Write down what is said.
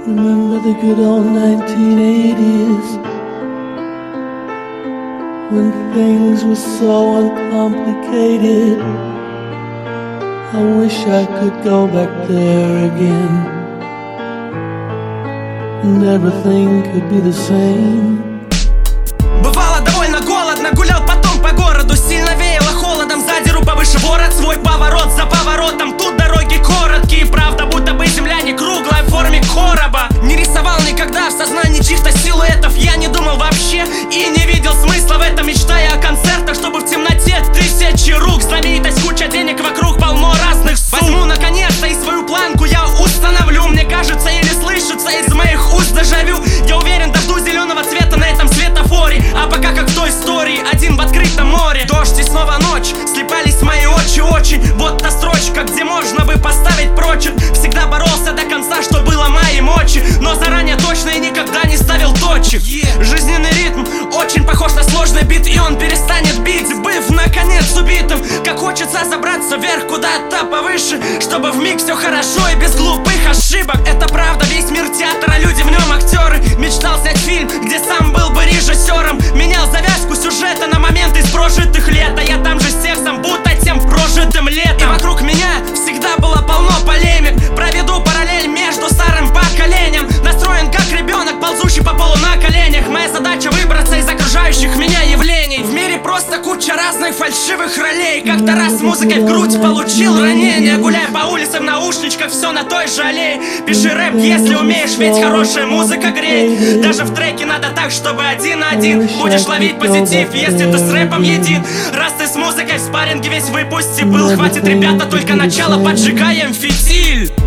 Remember the good old 1980s, when things were so uncomplicated. I wish I could go back there again, and everything could be the same. Бывало довольно голодно, гулял потом по городу. Сильно веяло холодом, задеру повыше ворот. Свой поворот за поворотом, тут дороги короткие. Правда, будто бы земля не круглая, в форме короба. Не рисовал никогда в сознании чьих-то силуэтов. Я не думал вообще и не видел смысла в этом, мечтая о концертах, чтобы в темноте тысячи рук. Знаменитость, куча денег вокруг, полно разных сумм. Возьму наконец-то и свою планку я установлю. Мне кажется, или слышится из моих уст дежавю. Я уверен, дожду зеленого цвета на этом светофоре. А пока как в той истории, один в открытом море. Дождь и снова ночь, слепались мои очи очень. Вот та строчка, где можно бы поставить прочерк. Всегда боролся до конца, что было моей мочи, но заранее точно и никогда не ставил точек. Жизненный ритм очень похож на сложный бит, и он перестанет бить, быв наконец убитым. Как хочется забраться вверх, куда-то повыше, чтобы вмиг все хорошо и без глупых ошибок. Это правда, весь мир театра, люди в нем актеры. Мечтал снять фильм, где сам был бы режиссером. Менял завязку сюжета на момент из прожитых лет. А я там же с текстом, будто тем прожитым летом. И вокруг меня всегда было полно полемик. Проведу параллель между старым поколением. Настроен как ребенок, ползущий по полу на коленях. Моя задача выбраться из окружающих меня явлений. В мире просто куча разных фальшивых ролей. Как-то раз с музыкой в грудь получил ранение. Гуляя по улицам в наушничках, все на той же аллее. Пиши рэп, если умеешь, ведь хорошая музыка греет. Даже в треке надо так, чтобы один на один будешь ловить позитив, если ты с рэпом един. Раз ты с музыкой в спарринге весь выпусти был, хватит, ребята, только начало, поджигаем фитиль.